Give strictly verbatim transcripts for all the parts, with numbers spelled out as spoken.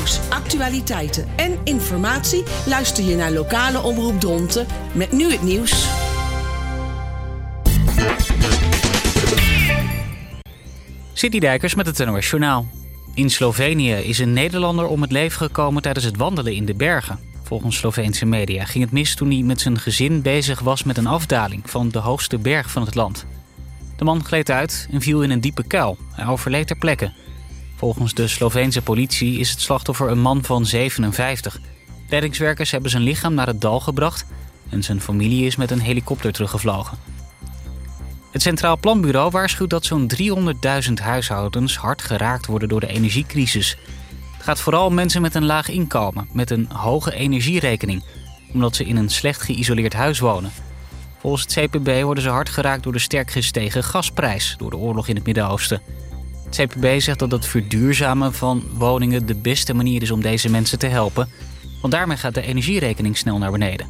nieuws, actualiteiten en informatie luister je naar lokale Omroep Dronten met nu het nieuws. City Dijkers met het N O S Journaal. In Slovenië is een Nederlander om het leven gekomen tijdens het wandelen in de bergen. Volgens Sloveense media ging het mis toen hij met zijn gezin bezig was met een afdaling van de hoogste berg van het land. De man gleed uit en viel in een diepe kuil. Hij overleed ter plekke. Volgens de Sloveense politie is het slachtoffer een man van zevenenvijftig. Reddingswerkers hebben zijn lichaam naar het dal gebracht en zijn familie is met een helikopter teruggevlogen. Het Centraal Planbureau waarschuwt dat zo'n driehonderdduizend huishoudens hard geraakt worden door de energiecrisis. Het gaat vooral om mensen met een laag inkomen, met een hoge energierekening, omdat ze in een slecht geïsoleerd huis wonen. Volgens het C P B worden ze hard geraakt door de sterk gestegen gasprijs door de oorlog in het Midden-Oosten. Het C P B zegt dat het verduurzamen van woningen de beste manier is om deze mensen te helpen, want daarmee gaat de energierekening snel naar beneden.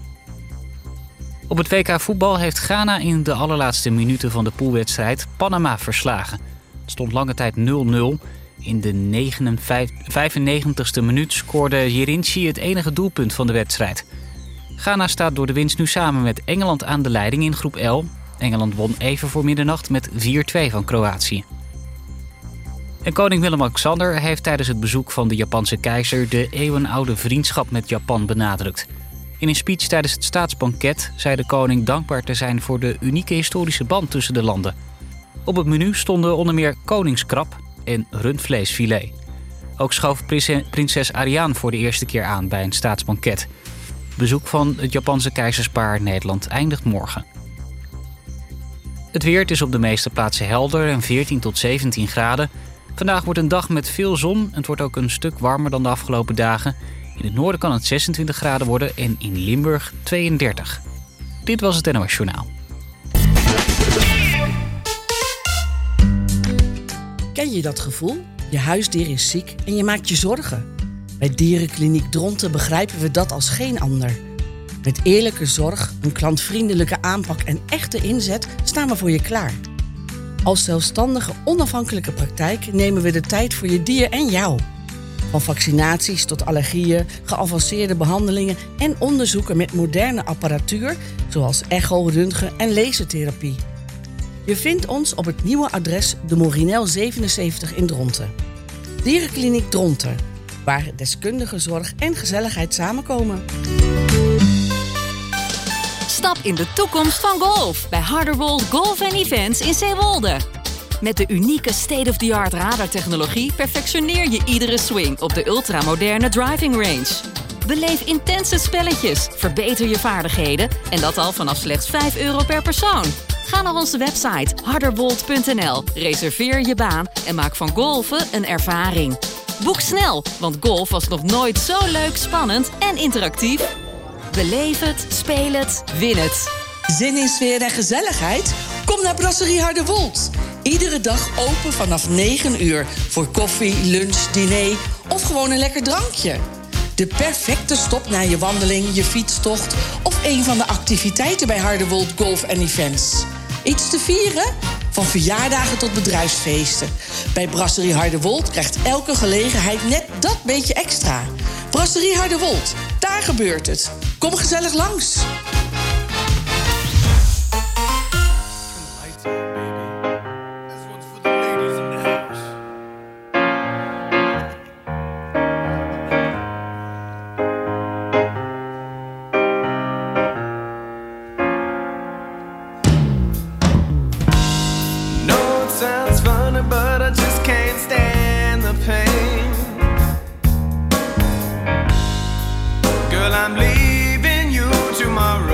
Op het W K voetbal heeft Ghana in de allerlaatste minuten van de poolwedstrijd Panama verslagen. Het stond lange tijd nul nul. In de vijfennegentigste minuut scoorde Jerinci het enige doelpunt van de wedstrijd. Ghana staat door de winst nu samen met Engeland aan de leiding in groep L. Engeland won even voor middernacht met vier twee van Kroatië. En koning Willem-Alexander heeft tijdens het bezoek van de Japanse keizer de eeuwenoude vriendschap met Japan benadrukt. In een speech tijdens het staatsbanket zei de koning dankbaar te zijn voor de unieke historische band tussen de landen. Op het menu stonden onder meer koningskrab en rundvleesfilet. Ook schoof prinses Ariane voor de eerste keer aan bij een staatsbanket. Het bezoek van het Japanse keizerspaar Nederland eindigt morgen. Het weer, het is op de meeste plaatsen helder en veertien tot zeventien graden. Vandaag wordt een dag met veel zon. Het wordt ook een stuk warmer dan de afgelopen dagen. In het noorden kan het zesentwintig graden worden en in Limburg tweeëndertig. Dit was het N O S Journaal. Ken je dat gevoel? Je huisdier is ziek en je maakt je zorgen. Bij Dierenkliniek Dronten begrijpen we dat als geen ander. Met eerlijke zorg, een klantvriendelijke aanpak en echte inzet staan we voor je klaar. Als zelfstandige, onafhankelijke praktijk nemen we de tijd voor je dier en jou. Van vaccinaties tot allergieën, geavanceerde behandelingen en onderzoeken met moderne apparatuur, zoals echo, röntgen en lasertherapie. Je vindt ons op het nieuwe adres de Morinel zevenenzeventig in Dronten. Dierenkliniek Dronten, waar deskundige zorg en gezelligheid samenkomen. Stap in de toekomst van golf bij Harderwold Golf and Events in Zeewolde. Met de unieke state-of-the-art radartechnologie perfectioneer je iedere swing op de ultramoderne driving range. Beleef intense spelletjes, verbeter je vaardigheden en dat al vanaf slechts vijf euro per persoon. Ga naar onze website harderwold punt n l, reserveer je baan en maak van golfen een ervaring. Boek snel, want golf was nog nooit zo leuk, spannend en interactief. Beleef het, speel het, win het. Zin in sfeer en gezelligheid? Kom naar Brasserie Harderwold. Iedere dag open vanaf negen uur voor koffie, lunch, diner of gewoon een lekker drankje. De perfecte stop na je wandeling, je fietstocht of een van de activiteiten bij Harderwold Golf and Events. Iets te vieren? Van verjaardagen tot bedrijfsfeesten. Bij Brasserie Harderwold krijgt elke gelegenheid net dat beetje extra. Brasserie Harderwold, daar gebeurt het. Kom gezellig langs. I'm leaving you tomorrow.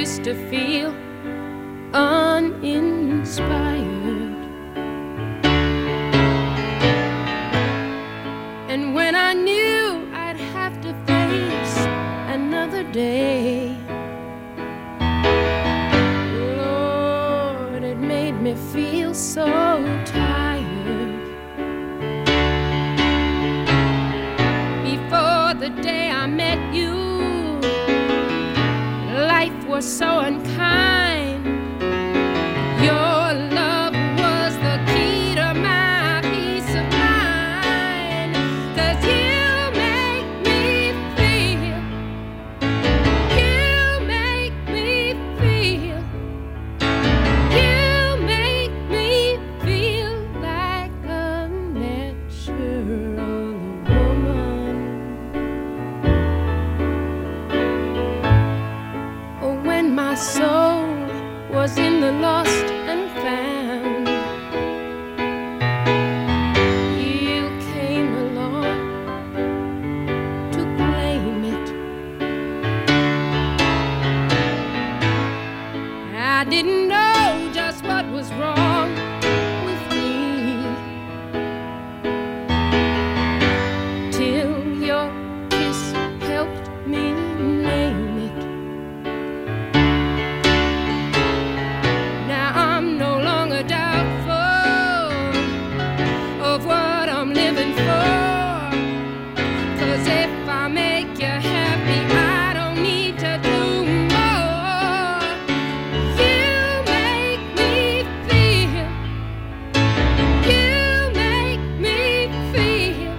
used to feel uninspired. And when I knew I'd have to face another day, Lord, it made me feel so tired. Before the day I met you, life was so unkind. Your love was the key to my peace of mind. 'Cause you make me feel, you make me feel, you make me feel like a natural woman. Oh, when my soul was in the lost and found, you came along to claim it. I didn't know just what was wrong with me till your kiss helped me name it. Now I'm no longer doubtful of what I'm living for. 'Cause if I make you happy, I don't need to do more. You make me feel, you make me feel,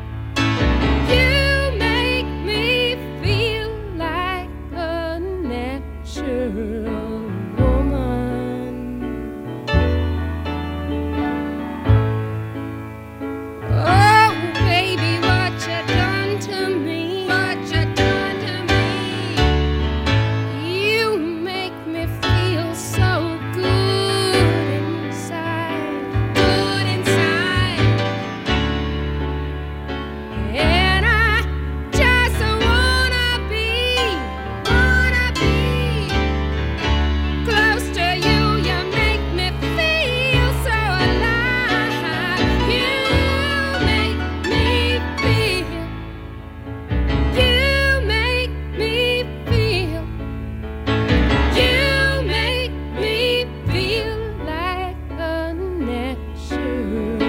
you make me feel like a natural woman. Oh, baby, what you done to me? What you done to me? You make me feel so good inside, good inside. And I just wanna be, wanna be close to you. You make me feel so alive. You make me feel, you make me feel, you make me feel like a natural,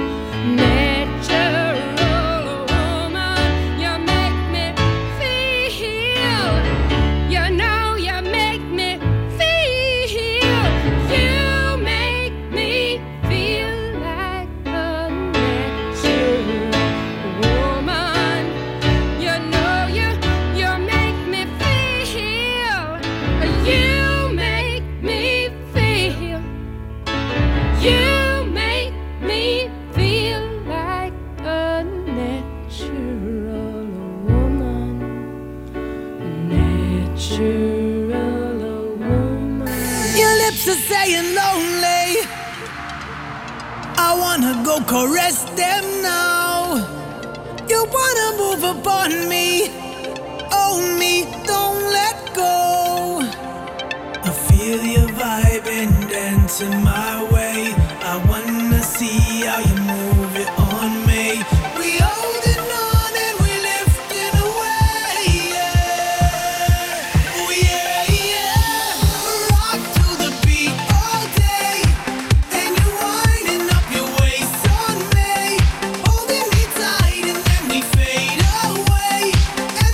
natural woman. You make me feel, you know you make me feel, you make me feel like a natural woman. You know you, you make me feel, you make me feel, you make me feel like a natural woman, natural woman. Your lips are saying lonely. I wanna go caress them now. You wanna move upon me, own me, don't let go. I feel your vibe and dancing my way. I wanna see how you move it on me. We holding on and we lifting away, yeah. Oh yeah, yeah. Rock to the beat all day. Then you winding up your waist on me, holding me tight and then we fade away.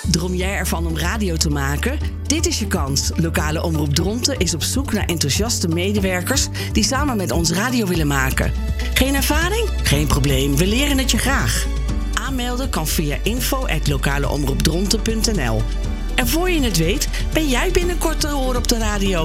Droom jij ervan om radio te maken? Dit is je kans. Lokale Omroep Dronten is op zoek naar enthousiaste medewerkers die samen met ons radio willen maken. Geen ervaring? Geen probleem, we leren het je graag. Aanmelden kan via info at lokaleomroepdronten punt n l. En voor je het weet, ben jij binnenkort te horen op de radio.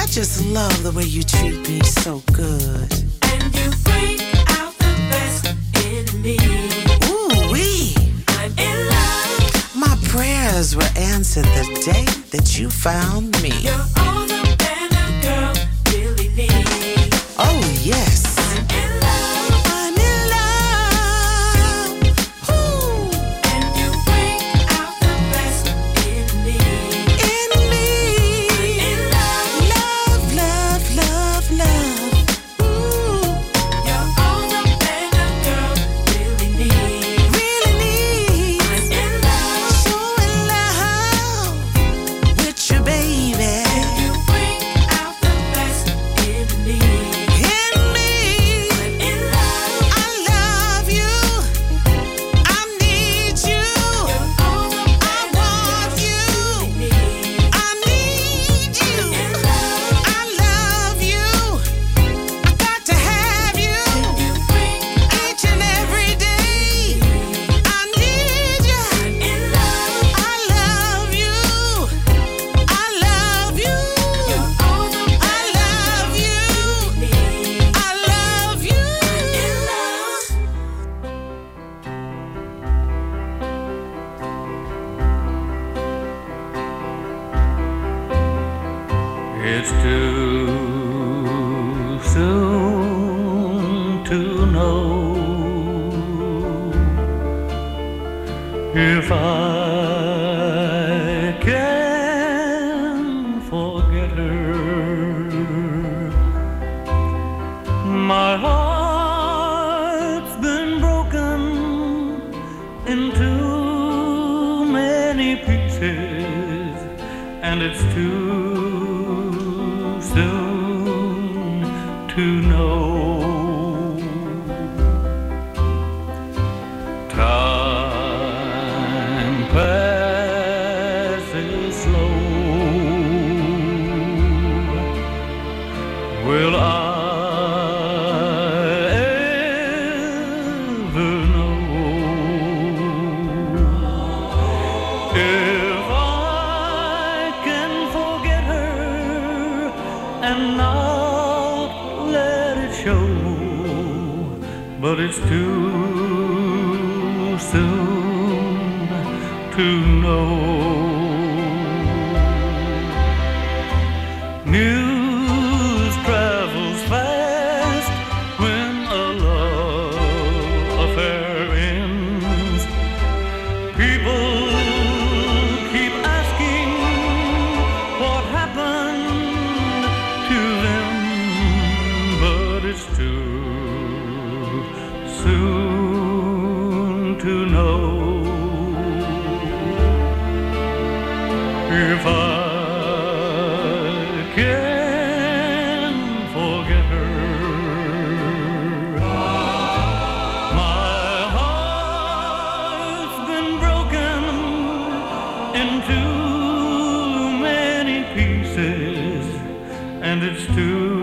I just love the way you treat me so good. And you bring out the best in me. Ooh-wee. I'm in love. My prayers were answered the day that you found me. You're all the man a girl really needs. Oh, yes. I'm in love. I'm in love. Ooh. And you bring out the best in me. In me. I'm in love. Love, love, love, love. Ooh. You're all the man a girl really needs. Really needs. I'm in love. So in love with you, baby. And you bring out the best in me. In me. I'm in love. I love you. I need you. You're all the I man a want girl you. really needs. I need you. In love. I love you. I got to have you You bring each and every day. I need you. in love. I love you. I love you. You're all the I love you. need. I love you. In love. It's too soon to know if I can forget her. My heart's been broken into many pieces, and it's too soon to know. Time passes slow. Will I ever know if I can forget her and not let it show? But it's too soon to know. News travels fast when a love affair ends. People keep asking what happened to them, but it's too soon to know if I can forget her. My heart's been broken into many pieces, and it's too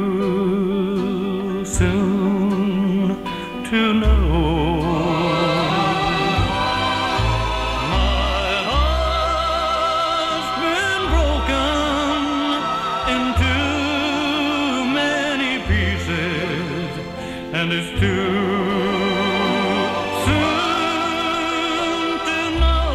soon to know. My heart's been broken into many pieces, and it's too soon to know.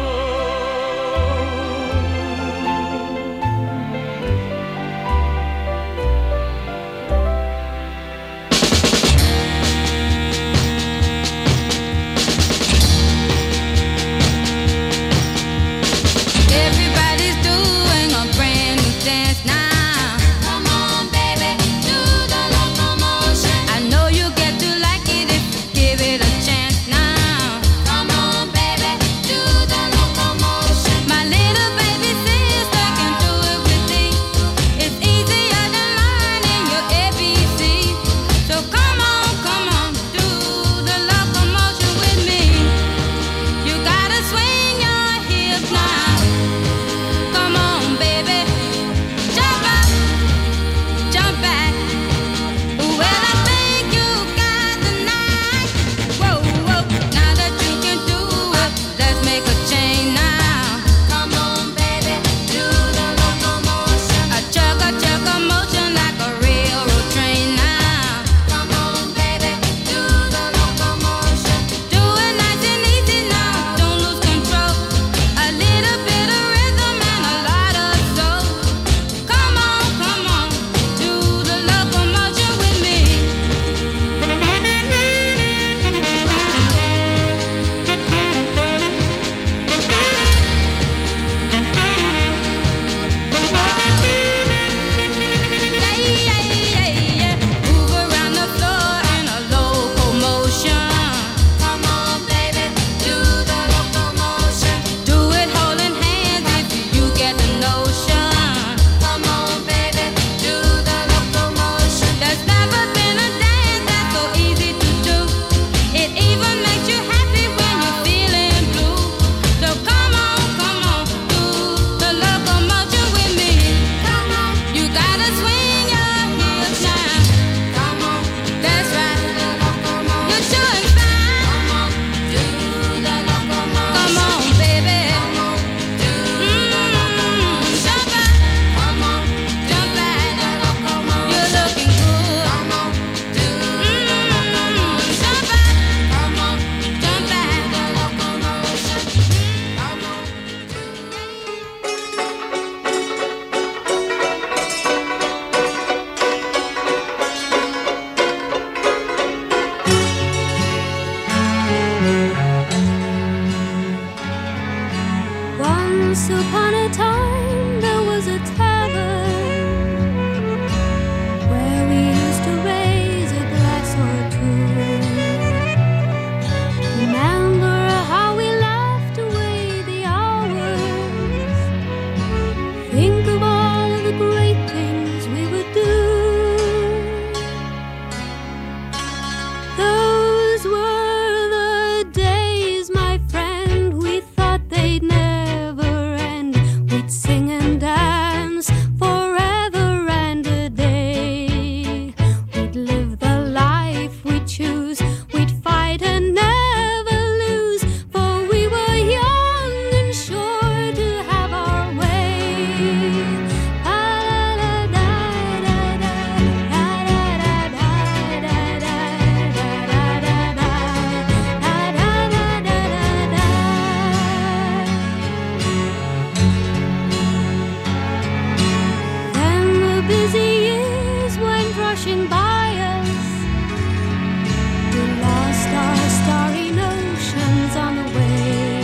busy years went rushing by us. We lost our starry notions on the way.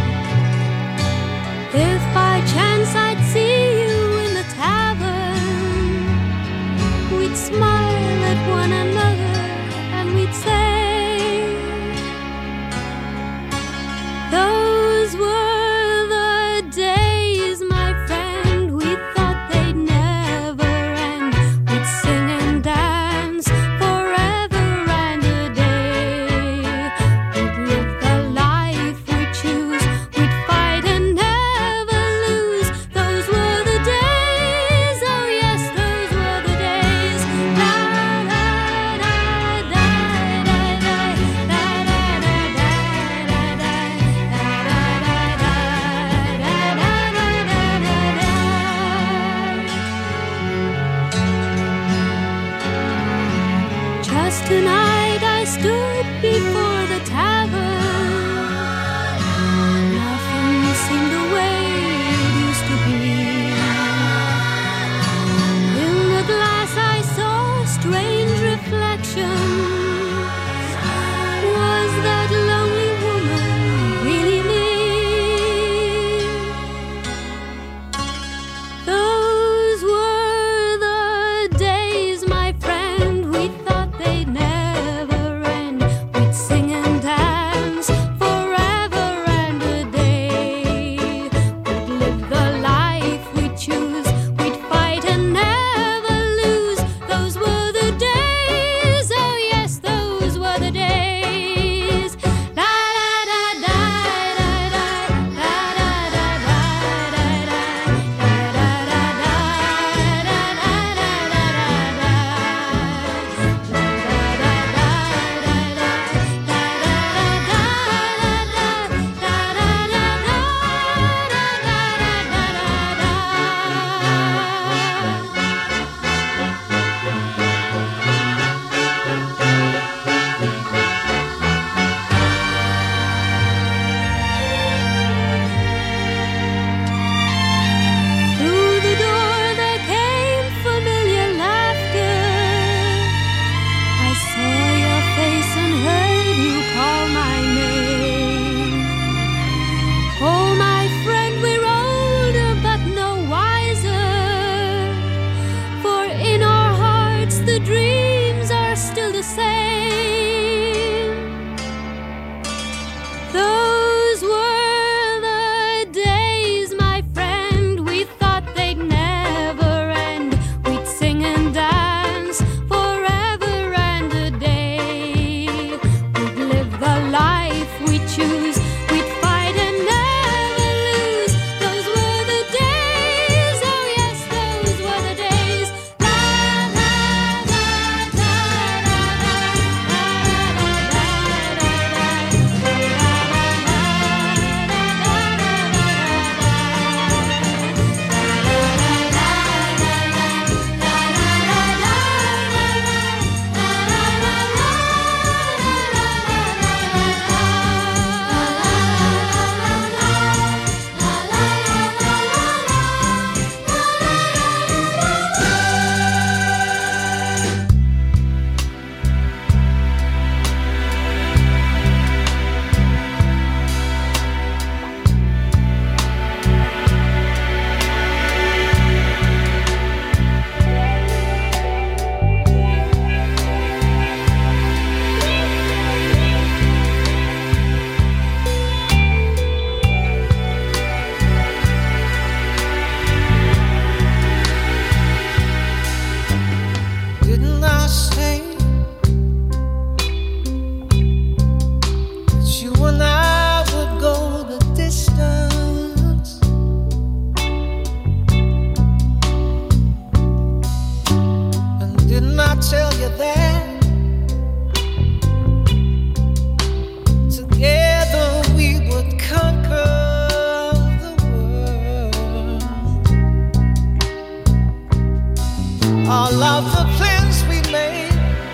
If by chance I'd see you in the tavern, we'd smile at one another and we'd say, those were the days, my friend, we thought they'd never end. We'd sing and dance forever and a day. We'd live the life we choose, we'd fight and never lose. Those were the days, oh yes, those were the days. La la la la la la la Just tonight I stood before the tavern. Nothing seemed the way it used to be. In the glass I saw strange reflections. Was that lonely woman really me? Those were the days, my friend, we thought they'd never end. We'd sing and dance forever and a day. We'd live the life we choose, we'd fight and never lose. Those were the days, oh yes, those were the days. La la da da da da da da da da da da da Through the door there came familiar laughter. I saw your face and heard you call my name. Oh, my friend, we're older but no wiser. For in our hearts the dreams are still the same. Those were the days, my friend, we thought they'd never end. We'd sing and dance forever and a day. We'd live the life we choose, we'd fight and never lose. Those were the days, oh yes, those were the days. La la la la la Didn't I say that you and I would go the distance? And didn't I tell you that together we would conquer the world? All of the plans we made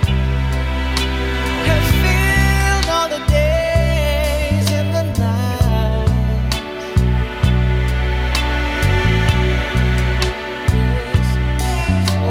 have filled all the days and the nights. Yes.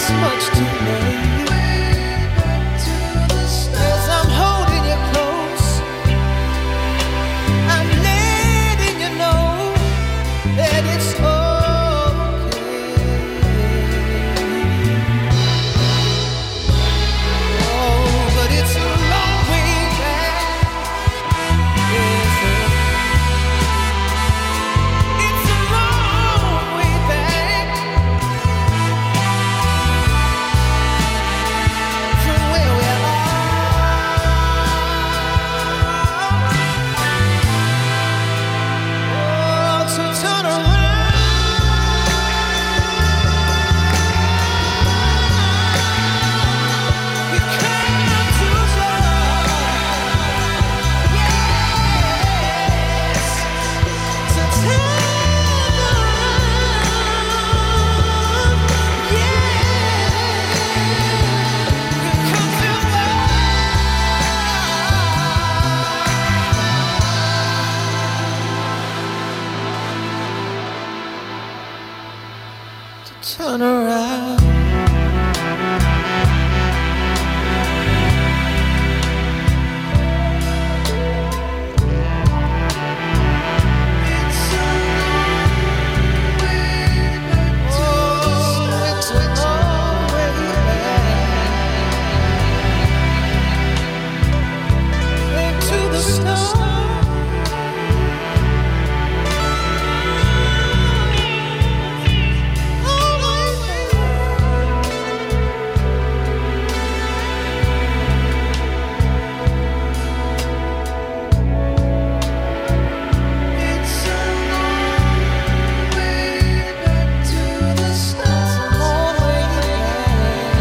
this much to me. As I'm holding you close, I'm letting you know that it's okay. Oh, but it's a long way back. Yes, sir. It's a long way back from where we are. Oh, to turn around, we come too far. Yes, to turn around. Yeah, we come too far. To turn around. It's a long way back to the start. It's a long way back, back to the start. It's a long way back to the start. Long way back.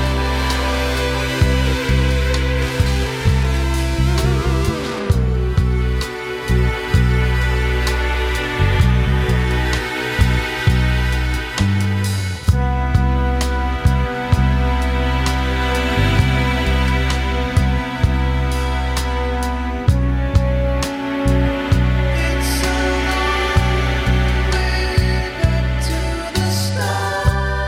It's a long way back to the start.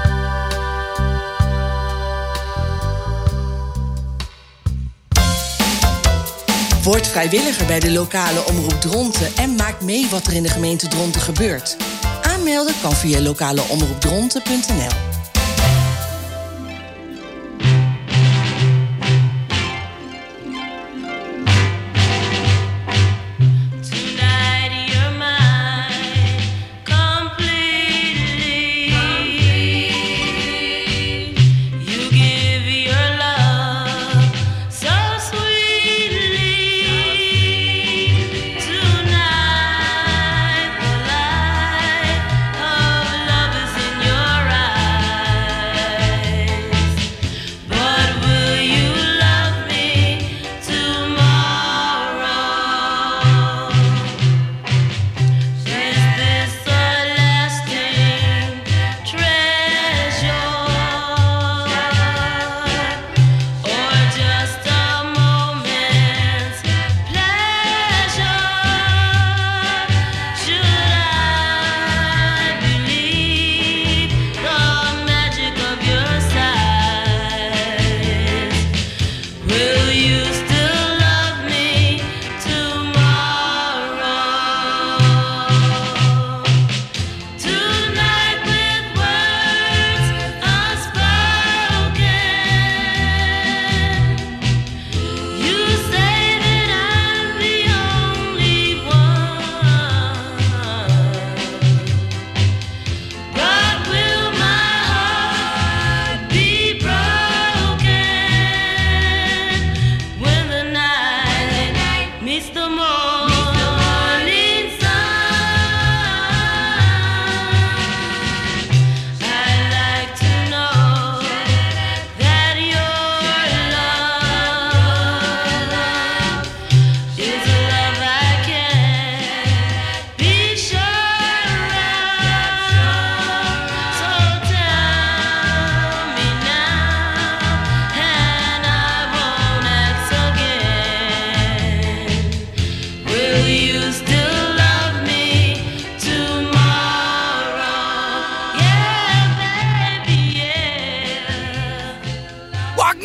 Word vrijwilliger bij de lokale omroep Dronten en maak mee wat er in de gemeente Dronten gebeurt. Aanmelden kan via lokaleomroepdronten punt n l. Tonight you're mine completely. You give your love so sweetly. Tonight the light of love is in your eyes.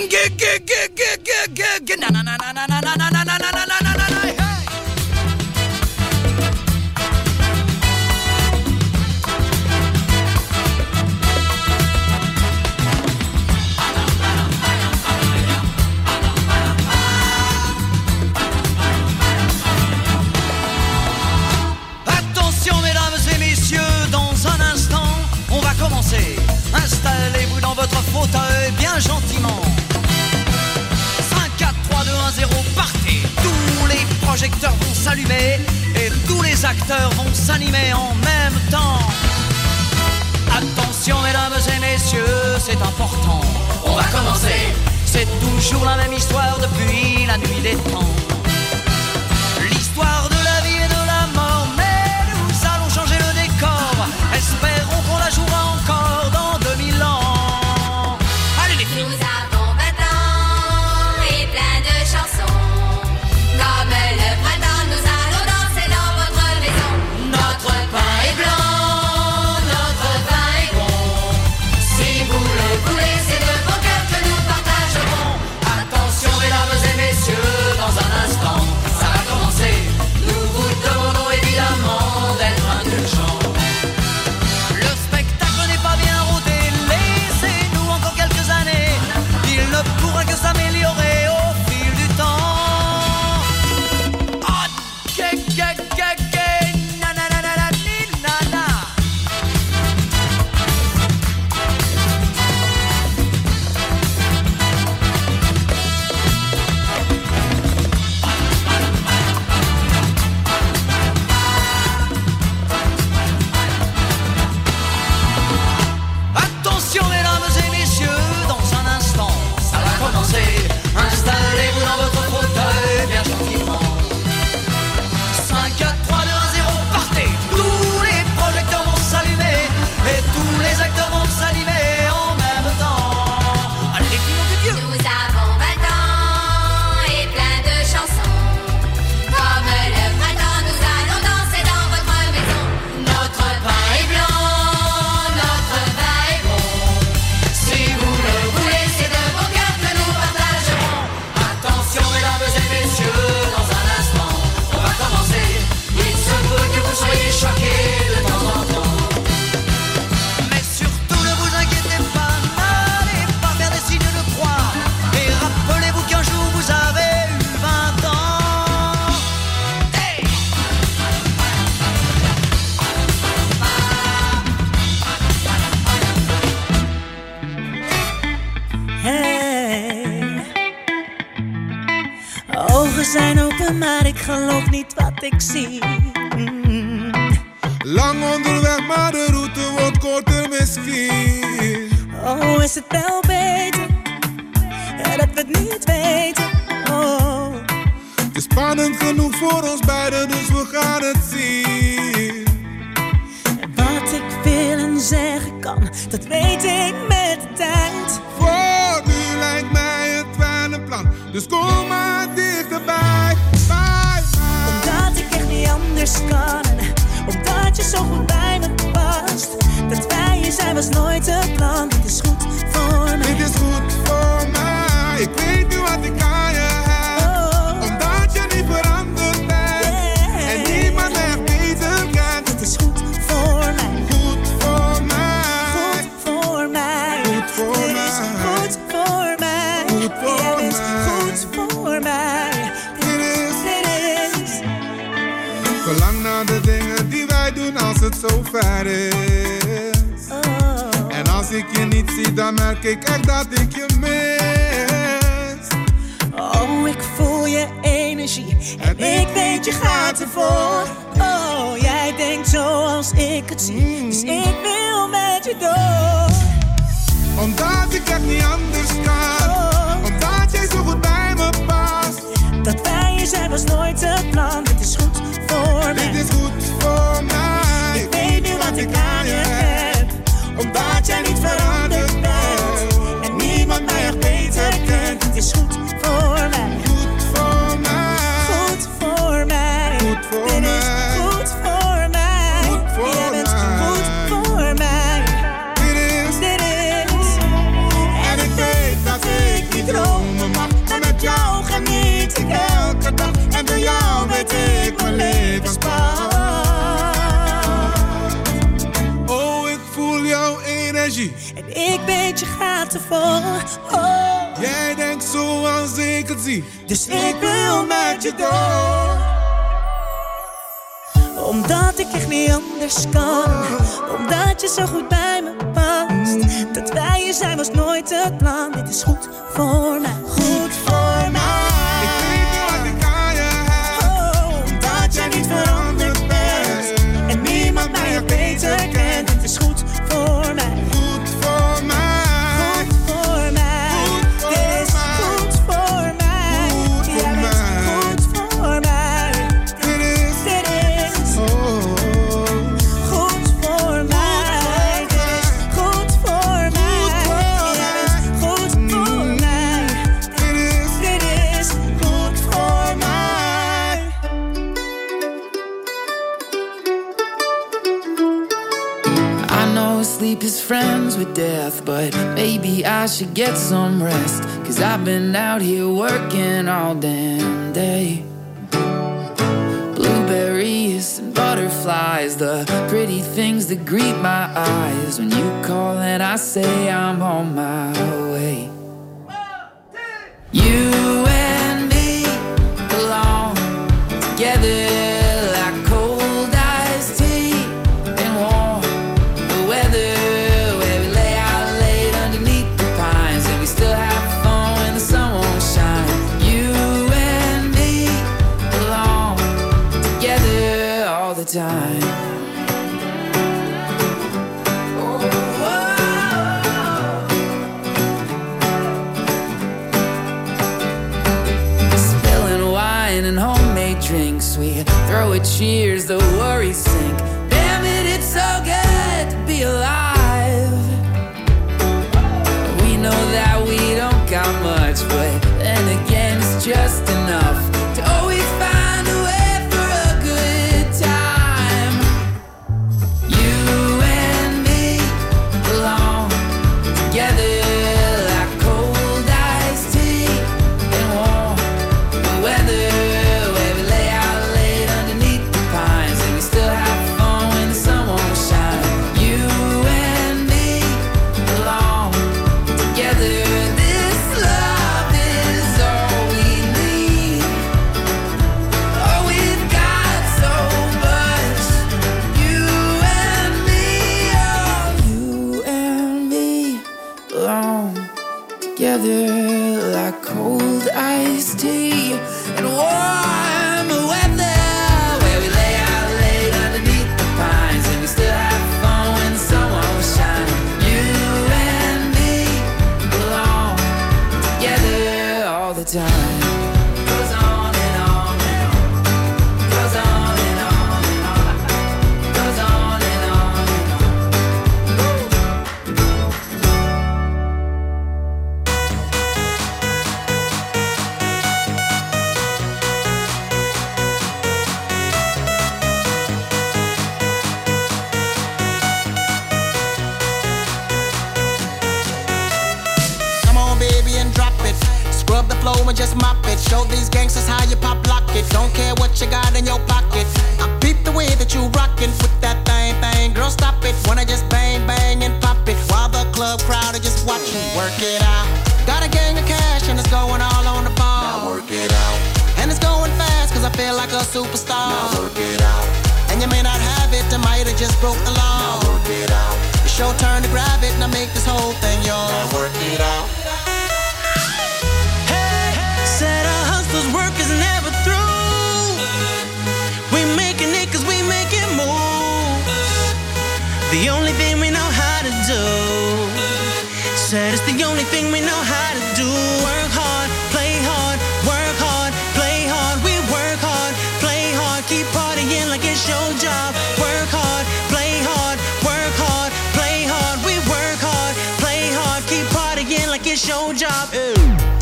Gig, gig, gig, gig, gig, gig. Na na na na na na na na na na na na na na na. Hey. Attention mesdames et messieurs, dans un instant, on va commencer. Installez-vous dans votre fauteuil bien gentiment. cinq, quatre, trois, deux, un, zéro, partez. Tous les projecteurs vont s'allumer et tous les acteurs vont s'animer en même temps. Attention mesdames et messieurs, c'est important. On va commencer. C'est toujours la même histoire depuis la nuit des temps. L'histoire de la vie et de la mort, mais nous allons changer le décor. Espérons qu'on la jouera encore dans deux mille ans. Allez les filles. Nous avons vingt ans et plein de chansons. Comme le printemps, nous allons danser dans votre maison. Notre pain est blanc, notre vin est bon. Si vous le voulez, c'est de bon cœur que nous partagerons. Attention mesdames et messieurs, dans un instant, ça va commencer. Nous vous demandons évidemment d'être indulgents. Le spectacle n'est pas bien rodé, laissez-nous encore quelques années. Il ne pourra que s'améliorer au fil du temps. Ah, gay, gay, gay, gay, na na na na na ni, na na. Attention mesdames et messieurs, dans un instant, ça va commencer. Installez-vous dans votre fauteuil bien gentiment. cinq, quatre, trois, deux, un, zéro, partez. Tous les projecteurs vont s'allumer et tous les acteurs vont s'animer en même temps. Allez les filles, mon Dieu. Nous avons vingt ans et plein de chansons. Comme le printemps, nous allons danser dans votre maison. Notre pain est blanc, notre vin est bon. Si vous le voulez, c'est de bon cœur que nous partagerons. Attention mesdames et messieurs, dans un instant, on va commencer. Il se peut que vous soyez choqués de temps en temps. Mais surtout ne vous inquiétez pas, n'allez pas faire des signes de croix. Et rappelez-vous qu'un jour vous avez eu vingt ans. Hey! Hey. Ogen zijn open, maar ik geloof niet wat ik zie. Mm. Lang onderweg, maar de route wordt korter misschien. Oh, is het wel beter ja, dat we het niet weten? Oh, Het is spannend genoeg voor ons beiden, dus we gaan het zien. en wat ik wil en zeggen kan, dat weet ik met de tijd. Voor nu lijkt mij het fijne plan, dus kom maar dichterbij. Bye, bye. Omdat ik echt niet anders kan. En omdat je zo goed bij me past. Dat wij hier zijn was nooit het plan. Dit is goed voor mij. Dit is goed voor mij. Ik weet nu wat ik aan je heb. Oh. Omdat je niet veranderd bent. Yeah. En niemand echt beter kent. Dit is goed voor mij. Goed voor mij. Goed voor mij. Goed voor Dit mij. is goed voor mij. Goed voor Ja, dit is mij. goed voor mij. Dit is. Dit is. Verlang naar de dingen die wij doen als het zo ver is. Oh. En als ik je niet zie, dan merk ik echt dat ik je mis. Oh, ik voel je energie en ik weet je gaat ervoor. Oh, jij denkt zoals ik het zie, dus ik wil met je door. Omdat ik echt niet anders kan. Oh. Omdat jij zo goed bij me past. Dat wij hier zijn was nooit het plan, dit is goed voor mij. Dit is goed voor mij. Ik weet nu wat ik aan je heb, omdat jij niet veranderd bent. En niemand mij echt beter kent, dit is goed voor mij. Goed voor mij. Goed voor mij. Goed voor Dit is mij. goed voor mij. Goed voor Jij bent mij. goed voor mij. Dit is. Dit is. En ik weet dat ik niet droom. energie. En ik weet je gaat ervoor. Oh. Jij denkt zoals ik het zie. Dus ik wil met je door. Omdat ik echt niet anders kan. Omdat je zo goed bij me past. Dat wij hier zijn was nooit het plan. Dit is goed voor mij. Goed voor mij. Ik weet niet wat ik aan je heb. Oh, omdat jij niet veranderd bent. En niemand mij ook beter kent. Dit is goed voor mij. Goed voor mij. Goed voor mij. Dit is goed voor mij. Jij bent goed voor mij. Dit is, Dit is oh, goed voor mij. Dit is goed voor mij. Jij bent goed voor mij. dit is. Dit is goed voor mij. I know sleep is friends with death, but maybe I should get some rest. Cause I've been out here working all damn day. Blueberries and butterflies, the pretty things that greet my eyes. When you call and I say I'm on my way. You and me belong together like cold iced tea and warm the weather, where we lay out late underneath the pines and we still have fun when the sun won't shine. You and me belong together all the time. Spilling wine and homemade drinks, we throw a cheers, the worries sink. Damn it, it's so good to be alive. We know that we don't got much, but then again, it's just enough to always find a way for a good time. You and me belong together like cold iced tea and warm the weather, where we lay out late underneath the pines and we still have fun when the sun won't shine. You and me belong together. This love is all we need. Oh, we've got so much. You and me, oh, you and me belong together like cold iced tea and warm weather, where we lay out late underneath the pines and we still have fun when the sun won't shine. You and me belong together all the time. Goes on and on and on. Goes on and on and on. Goes on and on and on. Come on, baby, and drop it. Scrub the floor and just mop it. Show these gangsters how you pop lock it. Don't care what you got in your pocket. I peep the way that you rockin' with that thing, thing. Girl, stop it. Wanna just bang, bang, and pop it. While the club crowd are just watching. Work it out. Got a gang of cash and it's going all on the ball. Now work it out. And it's going fast cause I feel like a superstar. Now work it out. And you may not have it, I might have just broke the law. Now work it out. It's your turn to grab it and I make this whole thing yours. Now work it out. Said our hustlers' work is never through. We making it cause we making moves. The only thing we know how to do. Said it's the only thing we know how to do. Work hard, play hard, work hard, play hard. We work hard, play hard, keep partying like it's your job. Work hard, play hard, work hard, play hard. We work hard, play hard, keep partying like it's your job. Ew.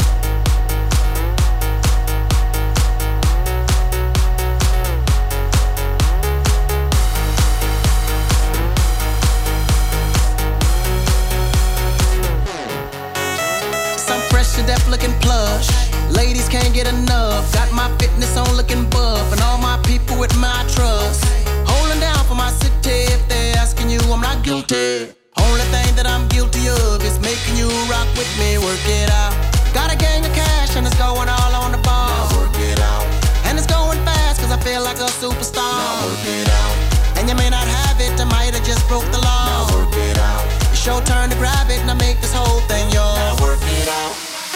Deaf looking plush. Ladies can't get enough. Got my fitness on looking buff. And all my people with my trust. Holding down for my city. If they're asking you, I'm not guilty. Only thing that I'm guilty of is making you rock with me, work it out. Got a gang of cash and it's going all on the ball. Now work it out. And it's going fast cause I feel like a superstar. Now work it out. And you may not have it, I might have just broke the law. Now work it out. It's your turn to grab it and I make this whole thing yours. Now work it out.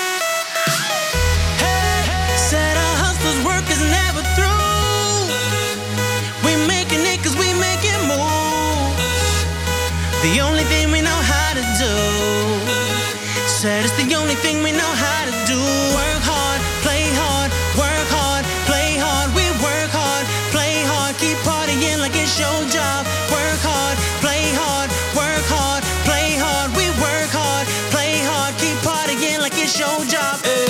Hey, said our hustlers' work is never through. We making it cause we making moves. The only thing we know how to do. Said it's the only thing we know how to do. Work hard, play hard, work hard, play hard. We work hard, play hard, keep partying like it's your job. Work hard, play hard, work hard, play hard. We work hard, play hard, keep partying like it's your job. Hey.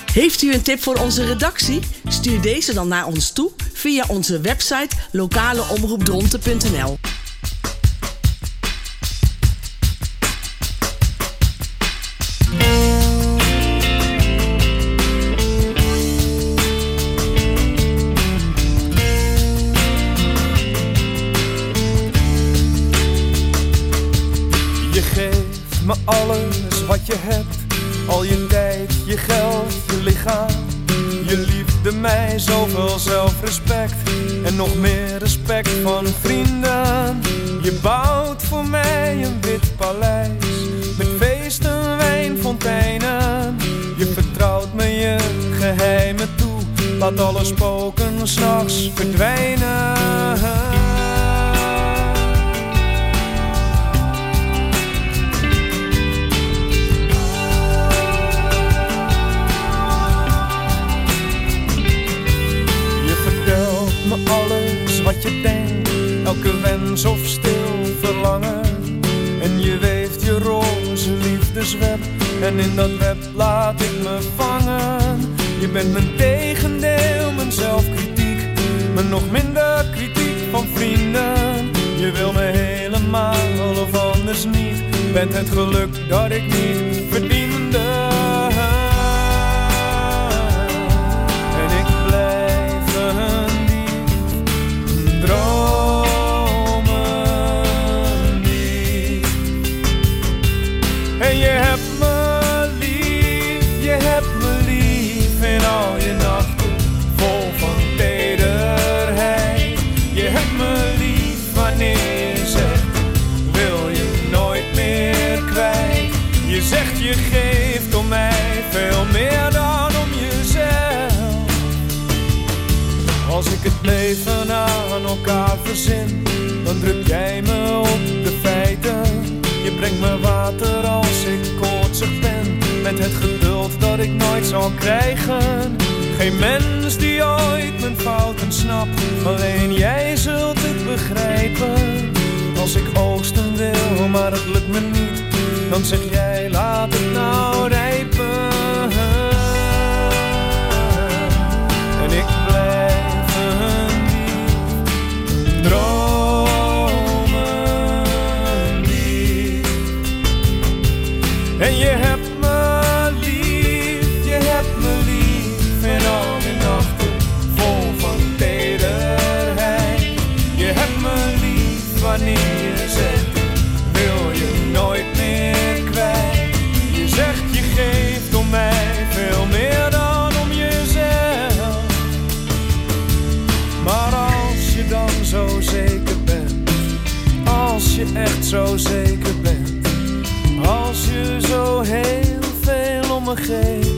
Heeft u een tip voor onze redactie? Stuur deze dan naar ons toe via onze website lokaleomroepdronten punt n l. Je geeft me alles wat je hebt. Al je tijd, je geld, je lichaam. Je liefde mij, zoveel zelfrespect. En nog meer respect van vrienden. Je bouwt voor mij een wit paleis. Met feesten, wijnfonteinen. Je vertrouwt me je geheimen toe. Laat alle spoken 's nachts verdwijnen. Alles wat je denkt, elke wens of stil verlangen. En je weeft je roze liefdesweb. En in dat web laat ik me vangen. Je bent mijn tegendeel, mijn zelfkritiek. Maar nog minder kritiek van vrienden. Je wil me helemaal of anders niet. Bent het geluk dat ik niet verdiende. En ik blijf een dromen niet. En je hebt me lief, je hebt me lief. In al je nachten vol van tederheid. Je hebt me lief wanneer je zegt, wil je nooit meer kwijt. Je zegt je geeft om mij veel meer dan om jezelf. Als ik het leven aan elkaar verzin, dan druk jij me op de feiten. Je brengt me water als ik koortsig ben. Met het geduld dat ik nooit zal krijgen. Geen mens die ooit mijn fouten snapt. Alleen jij zult het begrijpen. Als ik oogsten wil, maar het lukt me niet, dan zeg jij laat het nou rijpen. En ik blijf dromen niet. En je hebt me lief, je hebt me lief. In al die nachten vol van tederheid. Je hebt me lief wanneer je zegt, wil je nooit meer kwijt. Je zegt je geeft om mij veel meer dan om jezelf. Maar als je dan zo zeker bent, als je echt zo zeker bent, als je zo heel veel om me geeft,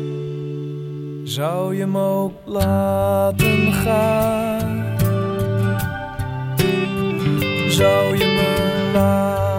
zou je me ook laten gaan? Zou je me laten